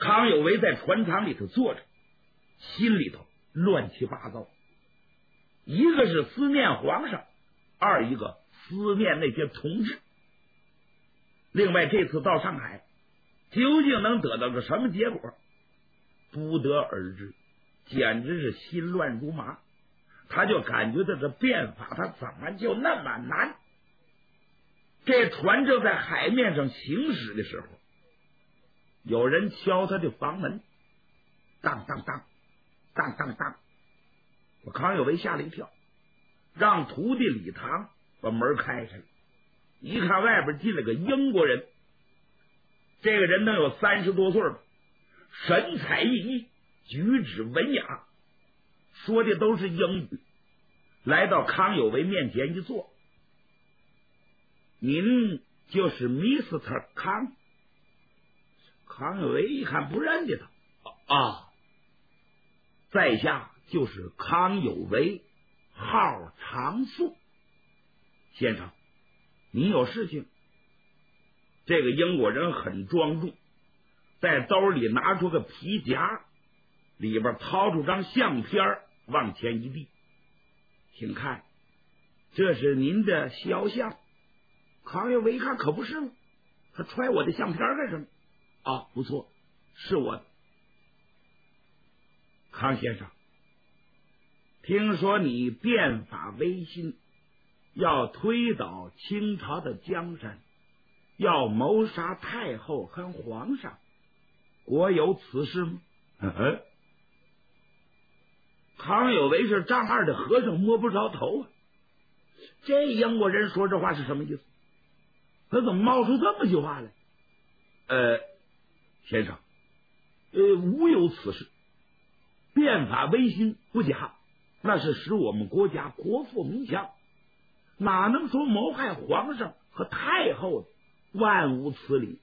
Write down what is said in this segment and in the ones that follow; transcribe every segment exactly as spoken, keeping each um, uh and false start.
康有为在船舱里头坐着，心里头乱七八糟，一个是思念皇上，二一个思念那些同志。另外这次到上海究竟能得到个什么结果不得而知，简直是心乱如麻。他就感觉到这变法他怎么就那么难。这船正在海面上行驶的时候，有人敲他的房门，当当当当当当。我康有为吓了一跳，让徒弟李唐把门开开了，一看外边进了个英国人，这个人能有三十多岁吧，神采奕奕，举止文雅，说的都是英语。来到康有为面前一坐，您就是 mister 康？康有为一看不认得他啊，在下就是康有为，号长素。先生，您有事情？这个英国人很庄重，在兜里拿出个皮夹，里边掏出张相片往前一递，请看，这是您的肖像。康有为一看可不是吗？他揣我的相片干什么？啊，不错，是我的。康先生，听说你变法维新，要推倒清朝的江山，要谋杀太后和皇上，国有此事吗？嗯，康有为是丈二的和尚摸不着头啊！这英国人说这话是什么意思？他怎么冒出这么句话来？呃，先生，呃，无有此事。变法维新不假，那是使我们国家国富民强，哪能说谋害皇上和太后的？万无此理。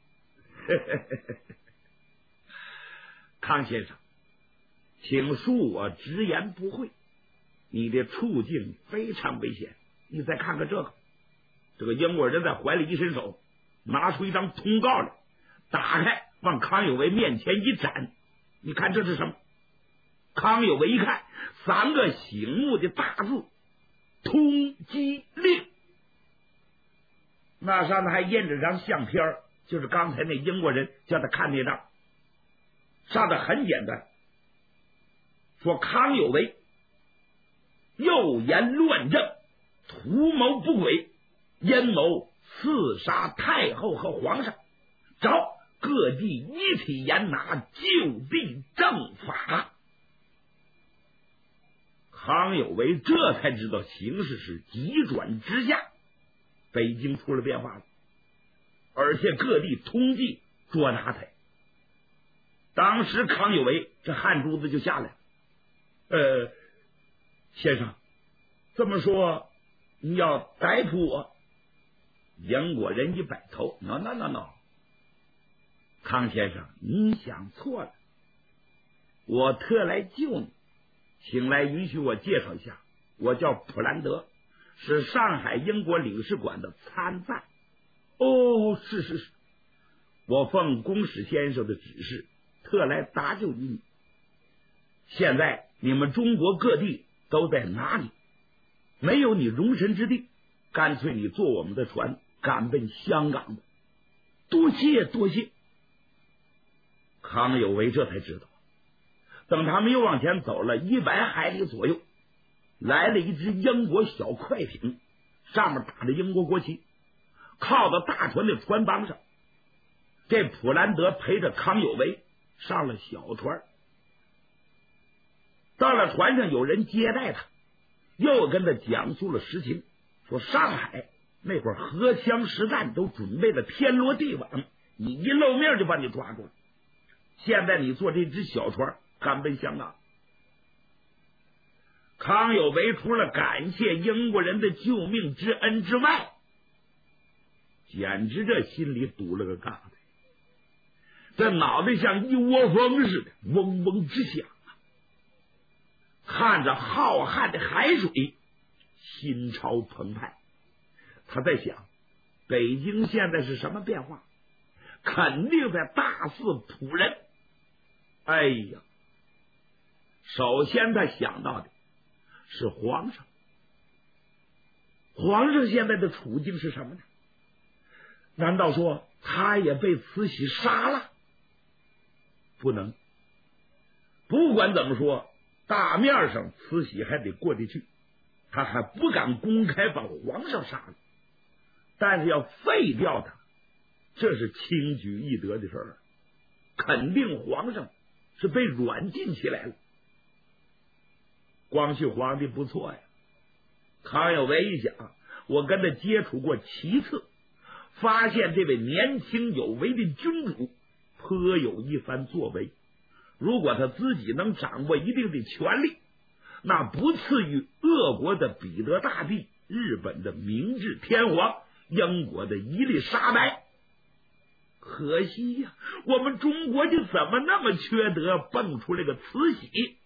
康先生，请恕我直言不讳，你的处境非常危险。你再看看这个，这个英国人在怀里一伸手，拿出一张通告来，打开往康有为面前一展。你看这是什么？康有为一看，三个醒目的大字：通缉令。那上头还印着张相片，就是刚才那英国人叫他看那张，上头很简单，说康有为诱言乱政，图谋不轨，阴谋刺杀太后和皇上，找各地一体严拿，就地正法。康有为这才知道形势是急转直下，北京出了变化了，而且各地通缉捉拿他。当时康有为这汗珠子就下来了。呃，先生，这么说你要逮捕我？英国人一摆头 ，no no no no， 康先生，你想错了，我特来救你。请来允许我介绍一下，我叫普兰德，是上海英国领事馆的参赞。哦，是是是，我奉公使先生的指示，特来搭救你。现在你们中国各地都在哪里？没有你容身之地，干脆你坐我们的船赶奔香港吧。多谢多谢。康有为这才知道，等他们又往前走了一百海里左右，来了一只英国小快艇，上面打着英国国旗，靠到大船的船帮上。这普兰德陪着康有为上了小船，到了船上有人接待他，又跟他讲述了实情，说上海那会儿荷枪实弹都准备了天罗地网，你一露面就把你抓住了。现在你坐这只小船赶奔香港。康有为除了感谢英国人的救命之恩之外，简直这心里堵了个疙瘩，这脑袋像一窝蜂似的嗡嗡直响啊！看着浩瀚的海水，心潮澎湃。他在想，北京现在是什么变化？肯定在大肆捕人， 哎呀，首先他想到的是皇上。皇上现在的处境是什么呢？难道说他也被慈禧杀了？不能。不管怎么说，大面上慈禧还得过得去，他还不敢公开把皇上杀了，但是要废掉他，这是轻举易得的事儿，肯定皇上是被软禁起来了。光绪皇帝不错呀，康有为一想，我跟他接触过七次，发现这位年轻有为的君主颇有一番作为，如果他自己能掌握一定的权力，那不次于俄国的彼得大帝、日本的明治天皇、英国的伊丽莎白。可惜呀、啊，我们中国就怎么那么缺德，蹦出来个慈禧，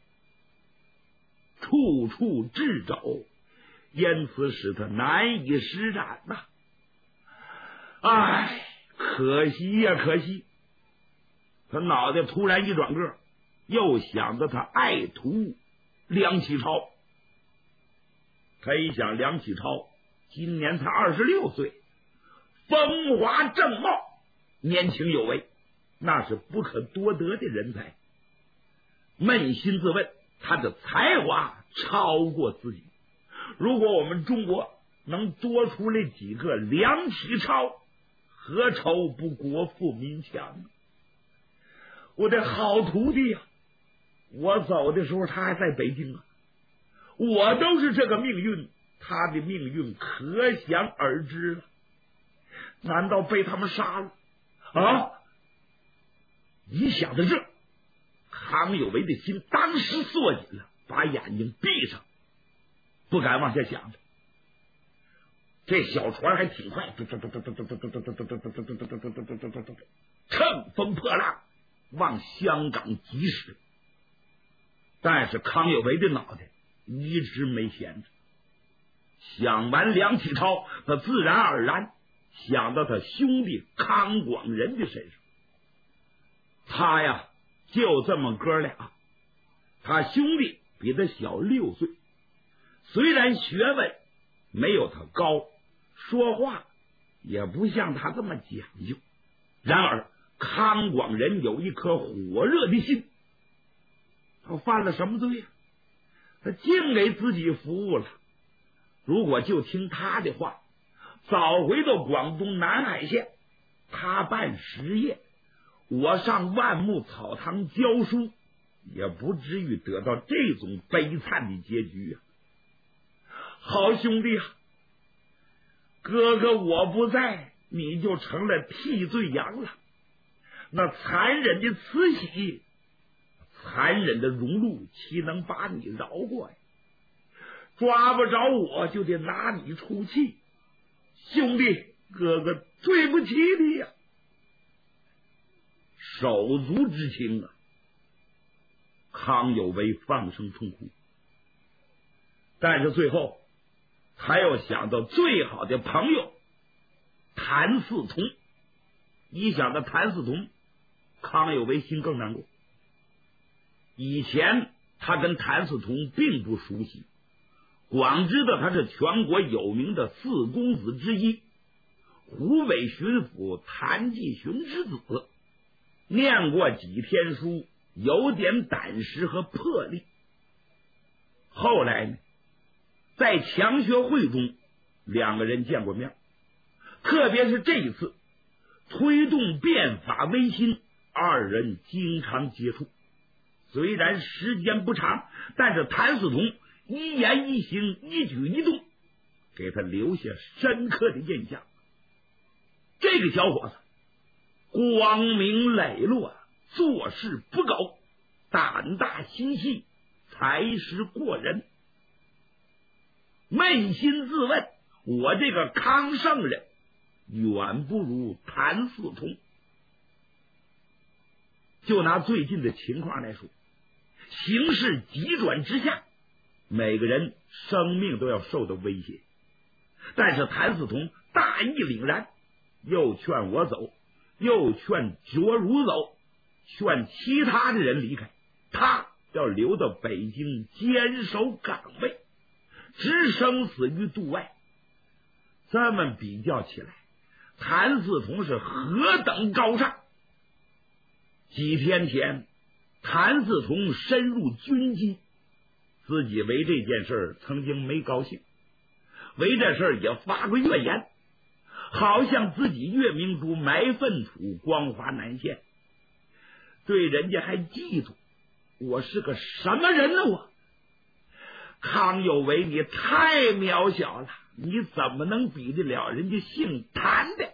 处处掣肘，因此使他难以施展呐、啊。唉，可惜呀、啊，可惜！他脑袋突然一转个，又想到他爱徒梁启超。他一想，梁启超今年才二十六岁，风华正茂，年轻有为，那是不可多得的人才。扪心自问，他的才华超过自己。如果我们中国能多出来几个梁启超，何愁不国富民强？我的好徒弟呀、啊，我走的时候他还在北京啊，我都是这个命运，他的命运可想而知了。难道被他们杀了啊？一想到这，康有为的心当时缩紧了，把眼睛闭上，不敢往下想了。这小船还挺快，乘风破浪往香港疾驶。但是康有为的脑袋一直没闲着，想完梁启超，他自然而然想到他兄弟康广仁的身上。他呀，就这么哥俩，他兄弟比他小六岁，虽然学问没有他高，说话也不像他这么讲究，然而康广仁有一颗火热的心。他犯了什么罪呀、啊？他净给自己服务了。如果就听他的话，早回到广东南海县，他办实业，我上万木草堂教书，也不至于得到这种悲惨的结局啊！好兄弟啊，哥哥我不在，你就成了替罪羊了。那残忍的慈禧，残忍的荣禄，岂能把你饶过呀？抓不着我就得拿你出气，兄弟，哥哥对不起你呀、啊！手足之情啊！康有为放声痛哭，但是最后他又想到最好的朋友谭嗣同，一想到谭嗣同，康有为心更难过。以前他跟谭嗣同并不熟悉，光知道他是全国有名的四公子之一，湖北巡抚谭继雄之子，念过几天书，有点胆识和魄力。后来呢，在强学会中两个人见过面，特别是这一次推动变法维新，二人经常接触。虽然时间不长，但是谭嗣同一言一行一举一动给他留下深刻的印象。这个小伙子光明磊落，做事不苟，胆大心细，才识过人。扪心自问，我这个康圣人远不如谭嗣同。就拿最近的情况来说，形势急转直下，每个人生命都要受到威胁。但是谭嗣同大义凛然，又劝我走，又劝卓如走， 劝其他的人离开，他要留到北京坚守岗位，置生死于度外。这么比较起来，谭嗣同是何等高尚！几天前，谭嗣同深入军机，自己为这件事曾经没高兴，为这事也发过怨言，好像自己岳明珠埋粪土，光华难现，对人家还嫉妒。我是个什么人呢？我康有为，你太渺小了，你怎么能比得了人家姓谭的？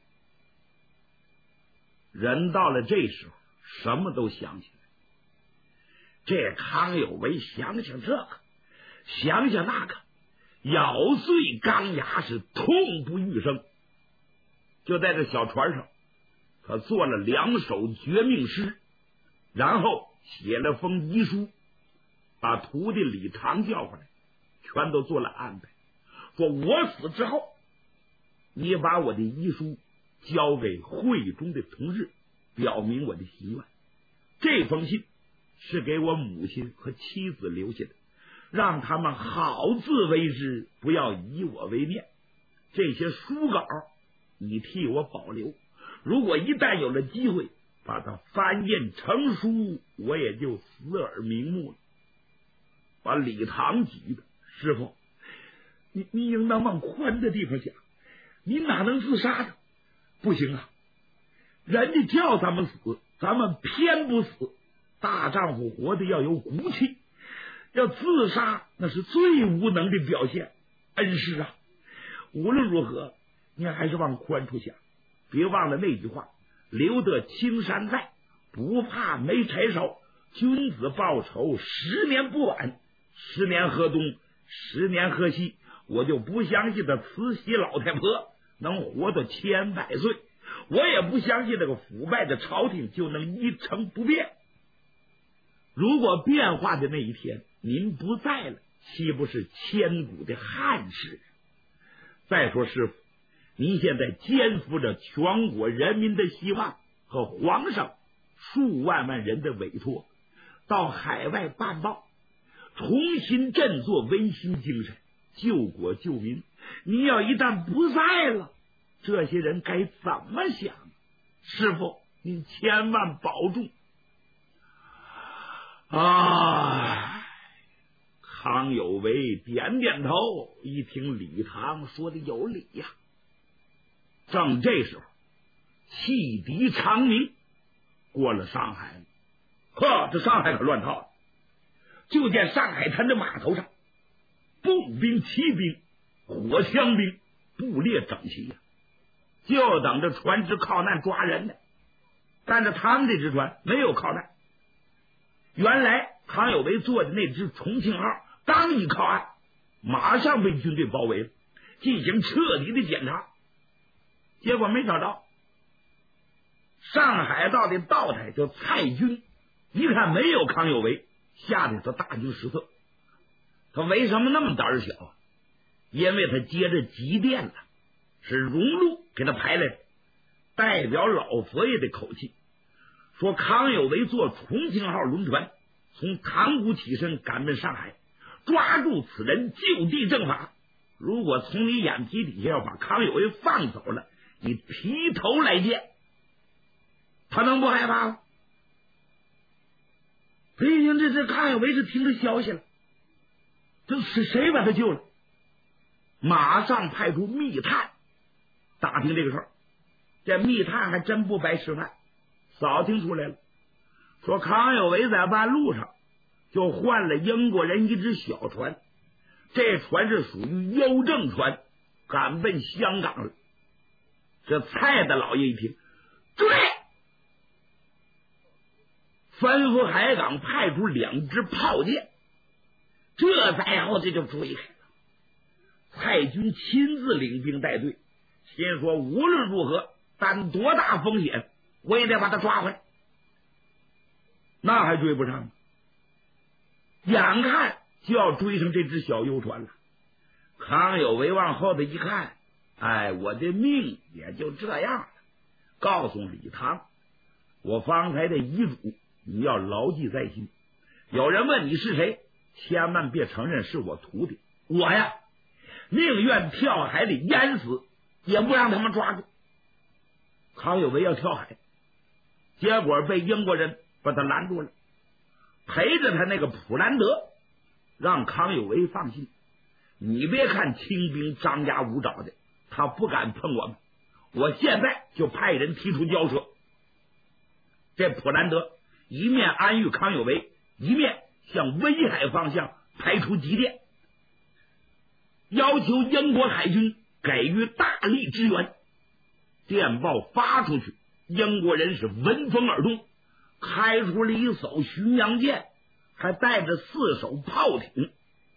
人到了这时候，什么都想起来。这康有为想想这个，想想那个，咬碎钢牙，是痛不欲生。就在这小船上，他做了两首绝命诗，然后写了封遗书，把徒弟李唐叫回来，全都做了安排。说我死之后，你把我的遗书交给会中的同志，表明我的心愿。这封信是给我母亲和妻子留下的，让他们好自为之，不要以我为念。这些书稿你替我保留，如果一旦有了机会把它翻印成书，我也就死而瞑目了。把李唐急的，师傅，你你应当往宽的地方想，你哪能自杀呢？不行啊，人家叫咱们死，咱们偏不死。大丈夫活得要有骨气，要自杀那是最无能的表现。恩师啊，无论如何你还是往宽处想，别忘了那句话，留得青山在，不怕没柴烧。君子报仇，十年不晚。十年河东，十年河西，我就不相信这慈禧老太婆能活到千百岁，我也不相信这个腐败的朝廷就能一成不变。如果变化的那一天您不在了，岂不是千古的憾事？再说师傅，您现在肩负着全国人民的希望和皇上数万万人的委托，到海外办报，重新振作维新精神，救国救民。你要一旦不在了，这些人该怎么想？师傅，您千万保重。啊！康有为点点头，一听李唐说的有理呀。正这时候，汽笛长鸣过了上海，呵，这上海可乱套了。就见上海滩的码头上，步兵、骑兵、火枪兵布列整齐呀、啊，就等着船只靠难抓人呢。但是他们这只船没有靠难。原来康有为坐的那只重庆号刚一靠岸，马上被军队包围了，进行彻底的检查。结果没找着，上海道的道台叫蔡军，一看没有康有为，吓得他大惊失色。他为什么那么胆小啊？因为他接着急电了，是荣禄给他排来的，代表老佛爷的口气，说康有为坐重庆号轮船从塘沽起身赶奔上海，抓住此人就地正法。如果从你眼皮底下要把康有为放走了，你劈头来见，他能不害怕吗？哎呀，这这康有为是听着消息了，这是谁把他救了？马上派出密探打听这个事儿。这密探还真不白吃饭，扫听出来了，说康有为在半路上就换了英国人一只小船，这船是属于邮政船，赶奔香港了。这蔡大老爷一听，追，吩咐海港派出两支炮舰，这再后这就追开了。蔡军亲自领兵带队，心说无论如何担多大风险我也得把他抓回来。那还追不上，眼看就要追上这只小游船了。康有为往后的一看，哎，我的命也就这样了。告诉李唐， 我方才的遗嘱你要牢记在心。有人问你是谁，千万别承认是我徒弟。我呀，宁愿跳海里淹死，也不让他们抓住。康有为要跳海，结果被英国人把他拦住了，陪着他那个普兰德让康有为放心，你别看清兵张牙舞爪的，他不敢碰我们，我现在就派人提出交涉。这普兰德一面安抚康有为，一面向威海方向派出急电，要求英国海军给予大力支援。电报发出去，英国人是闻风而动，开出了一艘巡洋舰，还带着四艘炮艇，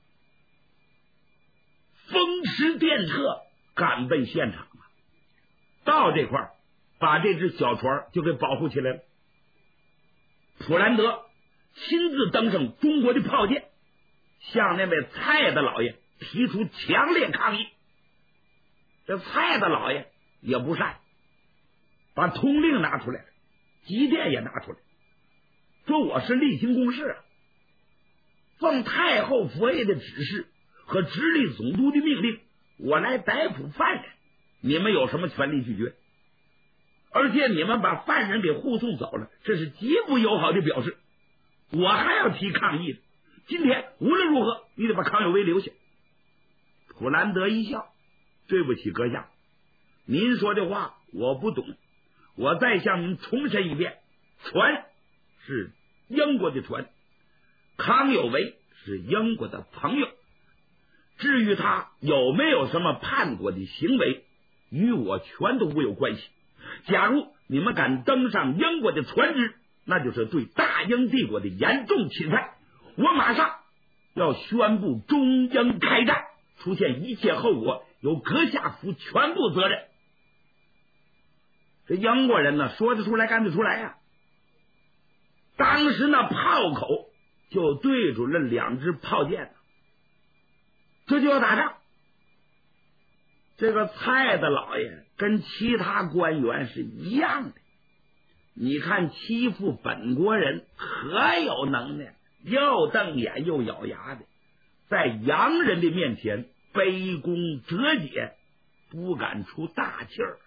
风驰电掣赶奔现场。到这块儿，把这只小船就给保护起来了。普兰德亲自登上中国的炮舰，向那位蔡大老爷提出强烈抗议。这蔡大老爷也不善，把通令拿出来了，急电也拿出来，说我是例行公事啊，奉太后佛爷的指示和直隶总督的命令，我来逮捕犯人，你们有什么权利拒绝？而且你们把犯人给护送走了，这是极不友好的表示，我还要提抗议的。今天无论如何，你得把康有为留下。普兰德一笑，对不起阁下，您说的话我不懂，我再向您重申一遍，船是英国的船，康有为是英国的朋友，至于他有没有什么叛国的行为，与我全都无有关系。假如你们敢登上英国的船只，那就是对大英帝国的严重侵犯，我马上要宣布中英开战，出现一切后果由阁下负全部责任。这英国人呢，说得出来干得出来呀、啊！当时那炮口就对准了两支炮舰，这就要打仗。这个蔡大老爷跟其他官员是一样的，你看欺负本国人可有能耐，又瞪眼又咬牙的，在洋人的面前卑躬折节，不敢出大气儿，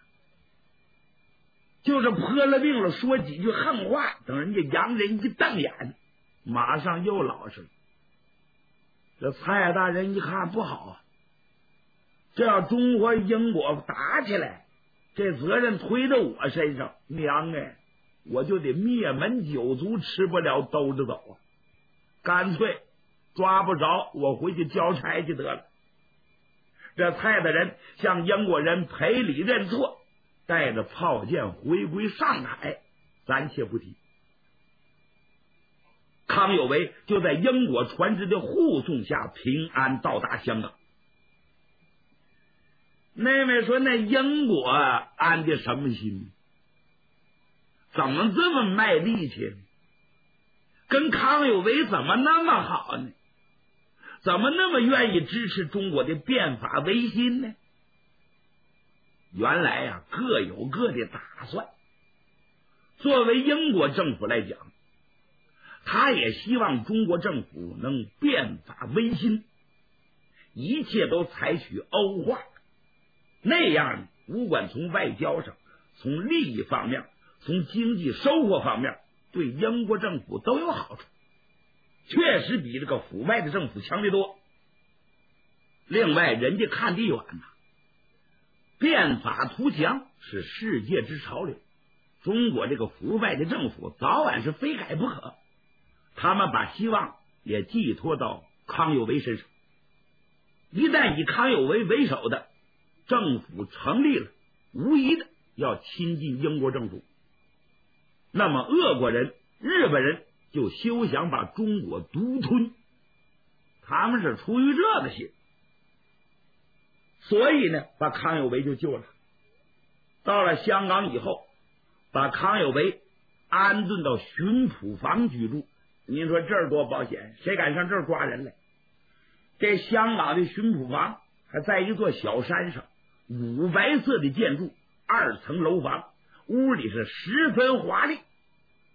就是泼了病了，说几句横话，等人家洋人一瞪眼，马上又老实了。这蔡大人一看不好啊，这要中国英国打起来，这责任推到我身上，娘哎，我就得灭门九族，吃不了兜着走啊！干脆抓不着，我回去交差去得了。这蔡大人向英国人赔礼认错，带着炮舰回归上海，暂且不提。康有为就在英国船只的护送下平安到达香港。那位说，那英国安的什么心？怎么这么卖力气呢？跟康有为怎么那么好呢？怎么那么愿意支持中国的变法维新呢？原来呀、啊，各有各的打算。作为英国政府来讲，他也希望中国政府能变法维新，一切都采取欧化，那样不管从外交上，从利益方面，从经济收获方面，对英国政府都有好处，确实比这个腐败的政府强得多。另外人家看得远呐，变法图强是世界之潮流，中国这个腐败的政府早晚是非改不可，他们把希望也寄托到康有为身上。一旦以康有为为首的政府成立了，无疑的要亲近英国政府，那么俄国人、日本人就休想把中国独吞，他们是出于这个心，所以呢，把康有为就救了。到了香港以后，把康有为安顿到巡捕房居住。您说这儿多保险，谁敢上这儿抓人来？这香港的巡捕房还在一座小山上，五白色的建筑，二层楼房，屋里是十分华丽，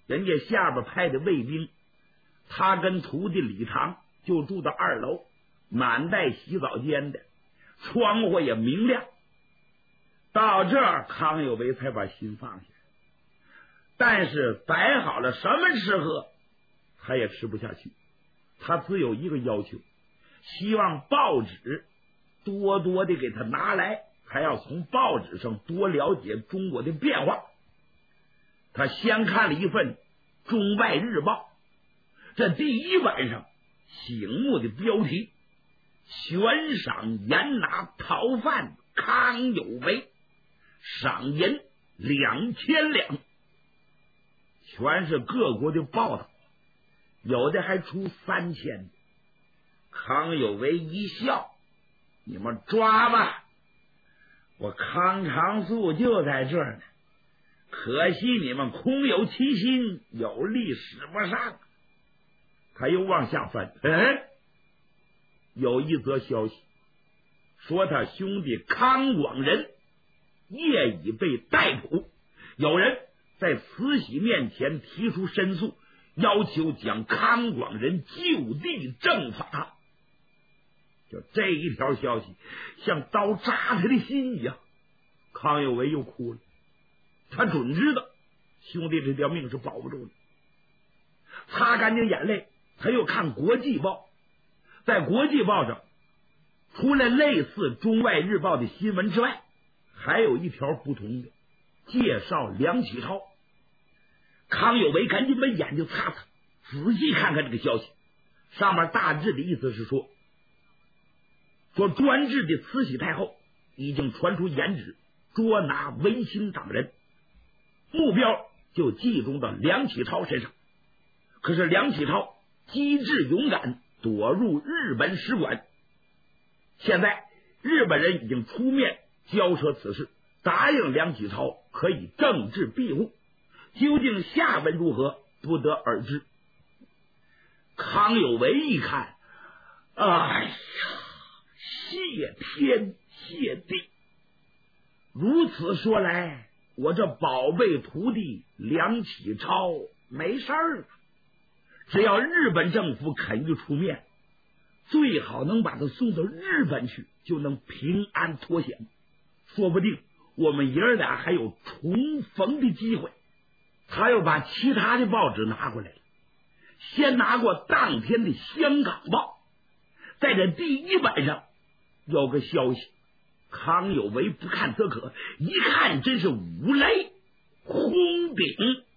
人家下边派的卫兵，他跟徒弟李唐就住到二楼，满带洗澡间的，窗户也明亮。到这儿，康有为才把心放下。但是摆好了什么吃喝，他也吃不下去。他只有一个要求，希望报纸多多的给他拿来，还要从报纸上多了解中国的变化。他先看了一份《中外日报》，这第一版上醒目的标题：悬赏严拿逃犯康有为，赏银两千两，全是各国的报道，有的还出三千。康有为一笑：你们抓吧，我康长素就在这儿呢，可惜你们空有其心，有力使不上。他又往下翻，嗯，有一则消息说他兄弟康广仁业已被逮捕，有人在慈禧面前提出申诉，要求将康广仁就地正法。就这一条消息像刀扎他的心一样，康有为又哭了。他准知道兄弟这条命是保不住的，擦干净眼泪，他又看国际报。在国际报上，除了类似中外日报的新闻之外，还有一条不同的，介绍梁启超。康有为赶紧把眼睛擦擦，仔细看看这个消息。上面大致的意思是说，说专制的慈禧太后已经传出严旨，捉拿维新党人，目标就集中到梁启超身上。可是梁启超机智勇敢，躲入日本使馆。现在日本人已经出面交涉此事，答应梁启超可以政治庇护，究竟下文如何，不得而知。康有为一看，哎呀，谢天谢地！如此说来，我这宝贝徒弟梁启超没事儿了。只要日本政府肯于出面，最好能把他送到日本去，就能平安脱险。说不定我们爷儿俩还有重逢的机会。他又把其他的报纸拿过来了，先拿过当天的《香港报》，在这第一版上有个消息，康有为不看则可，一看真是五雷轰顶。